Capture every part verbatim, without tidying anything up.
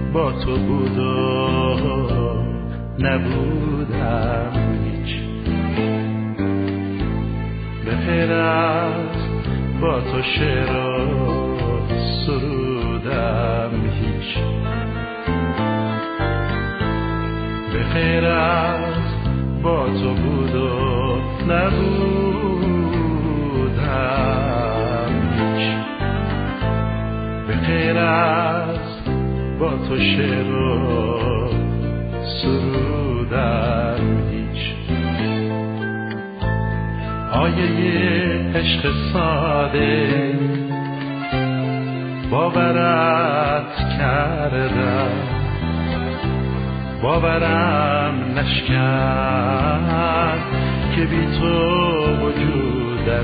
با تو بود و نبودم هیچ، به غیر از با تو شعر و سرودم هیچ، به غیر از با تو بود و نبودم هیچ، به غیر از با تو شعر و سرودم هیچ. آیه عشق ساده باورت کردم، باورم نشکند که بی تو وجودم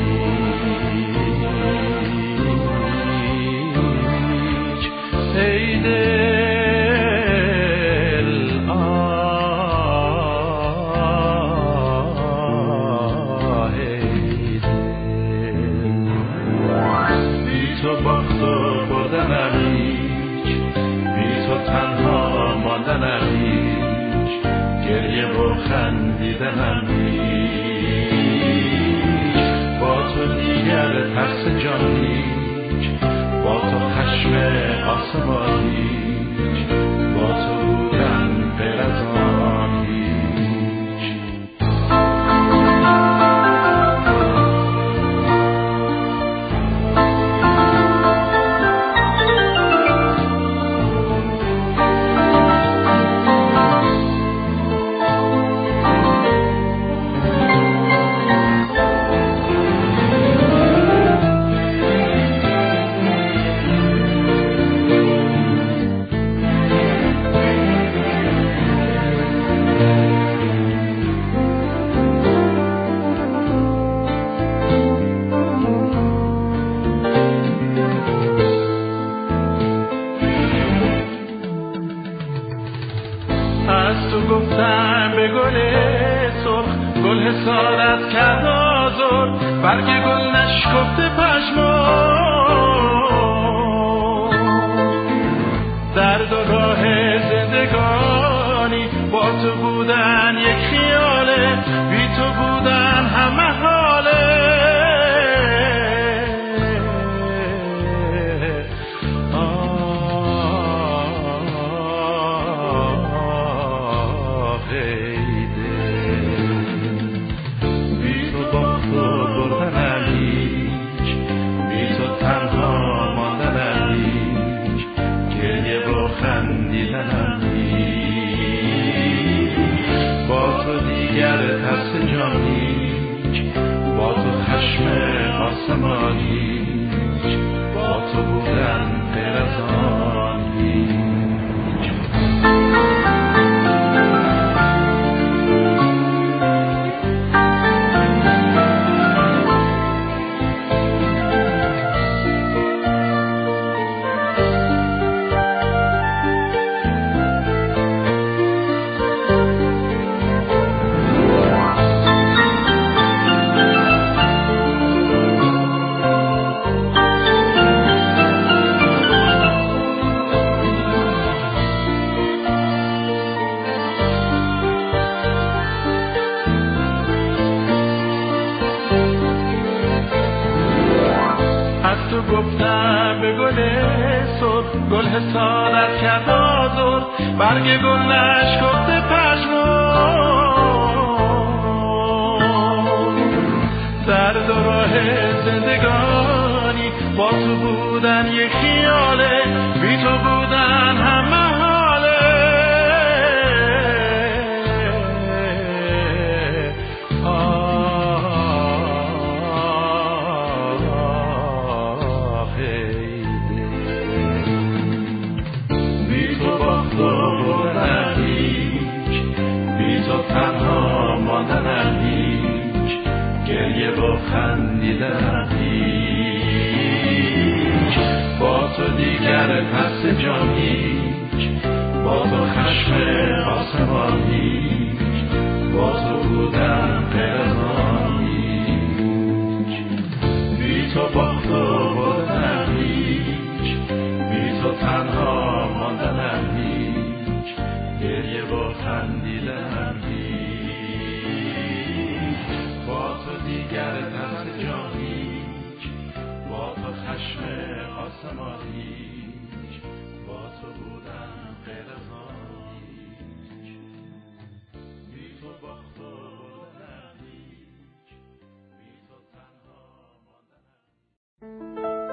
هیچ. ای دل آه ای دل، بی تو باخت و بردنم هیچ، بی تو تنها ماندنم هیچ، گریه و خندیدنم هیچ، با تو دیگر ترس جان هیچ، با تو خشم آسمان هیچ، با تو بودن غیر از آن هیچ. گفتم به گل سرخ، گل حسادت کرد آزر، برگ گل نشکفته پشمان، درد و راه زندگانی با تو بودن یک خیاله، بی تو بودن همه حاله. ترس جان هیچ، با تو خشم آسمان هیچ، با تو بودن غیر از آن هیچ. گفتم به گل سرخ، گل حسادت کرد آزر، برگ گل نشکفته پشمان، درد و راه زندگانی با تو بودن یک خیاله، بی تو بودن همه حاله. گریه و خندیدن هیچ، با تو دیگر پس جان هیچ، با تو خشم آسمان هیچ، با تو بودن غیر از آن هیچ، بی تو باخت و بردن هیچ، بی تو تنها ماندن آسمان هیچ، با تو بودم غیر از آن هیچ، بی تو باخت و بردنم هیچ، بی تو تنها ماندنم.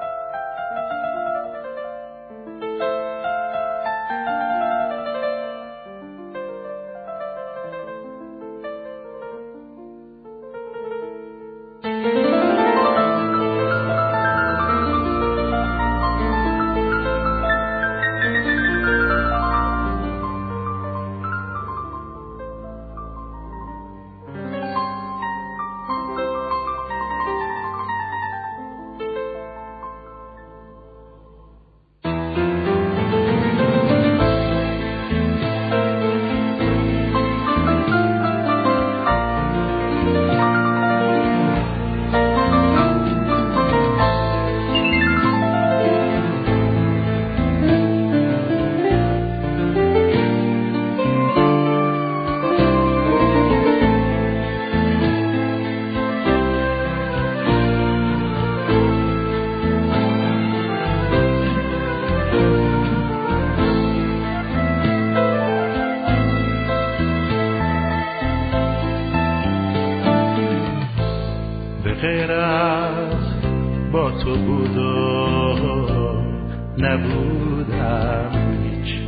غیر از با تو بود و نبودم هیچ،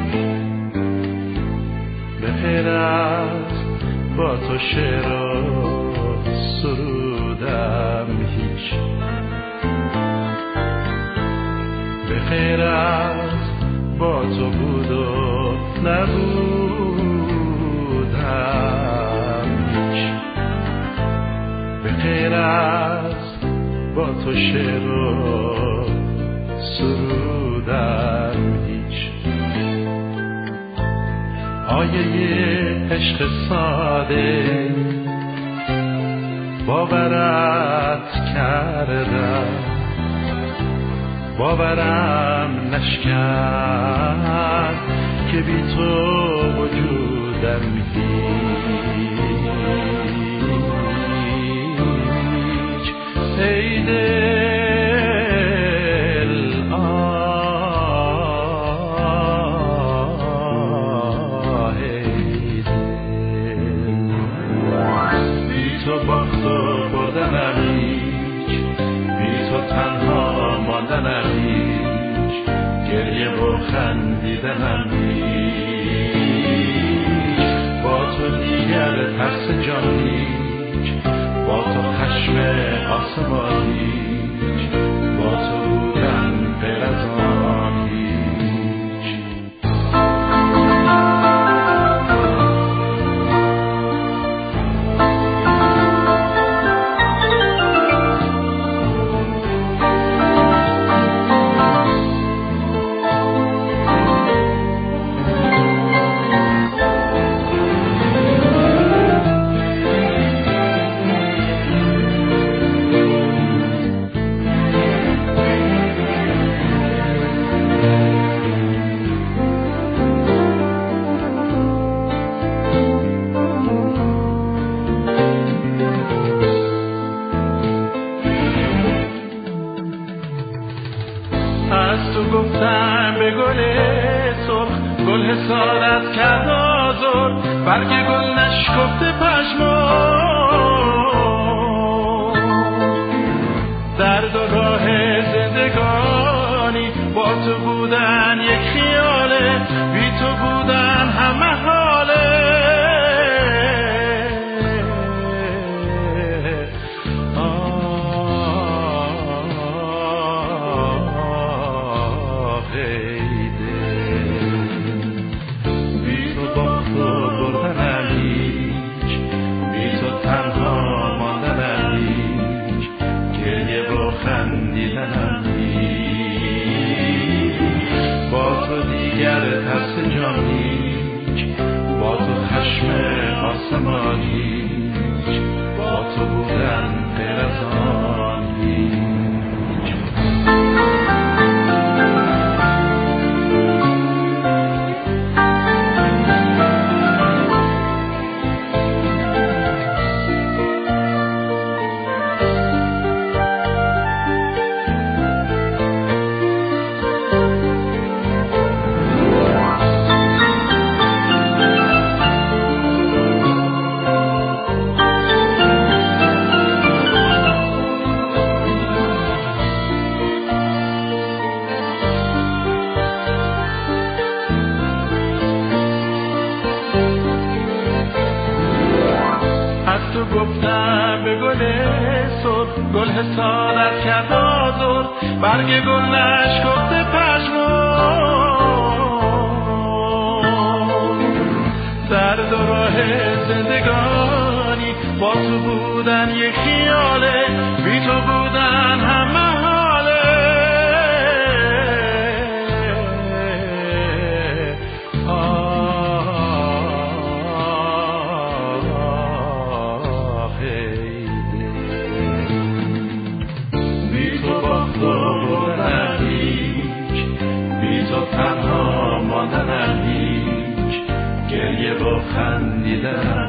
به غیر از با تو شعر و سرودم هیچ، به غیر از با تو بود و نبودم هیچ، به غیر از با تو شعر و سرودم هیچ. آیه عشق ساده باورت کردم، باورم نشکن که بی تو وجودم هیچ. ای دل آه ای دل، بی تو باخت و بردنم هیچ، بی تو تنها ماندنم هیچ، گریه و خندیدنم هیچ، با تو دیگر ترس جان هیچ، با تو خشم آسمان هیچ، با تو بودن غیر از آن هیچ. از تو گفتم به گل سرخ، گل حسادت کرد آزر، برگ گل نشکفته پشمام، درد و راه زندگانی با تو بودن یک خیاله، بی تو بودن همه حاله. دیگر ترس جان هیچ، با تو خشم آسمان هیچ، با تو بودن غیر از آن هیچ. تو گفتم به گل سر، گل حسادت کرد آزر، برگ گل نشکفته پژمرد. در دو راه زندگانی با تو بودن یک خیاله، بی تو بودن همه حاله. آه بی تو باخت و بردن هیچ، بی تو تنها ماندن هیچ، گریه با خندیدن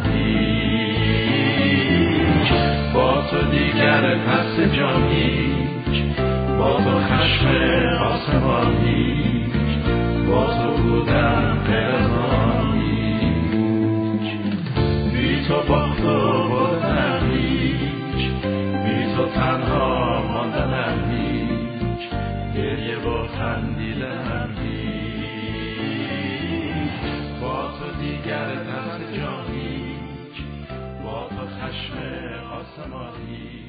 هیچ. با تو دیگر پس جان هیچ، با تو خشم آسمان هیچ، با تو بودن غیر از آن هیچ. بی تو باخت و بردن هیچ، بی تو تنها ماندن هیچ، گریه با خندیدن هیچ. با تو دیگر پس جان هیچ، با تو خشم آسمان هیچ.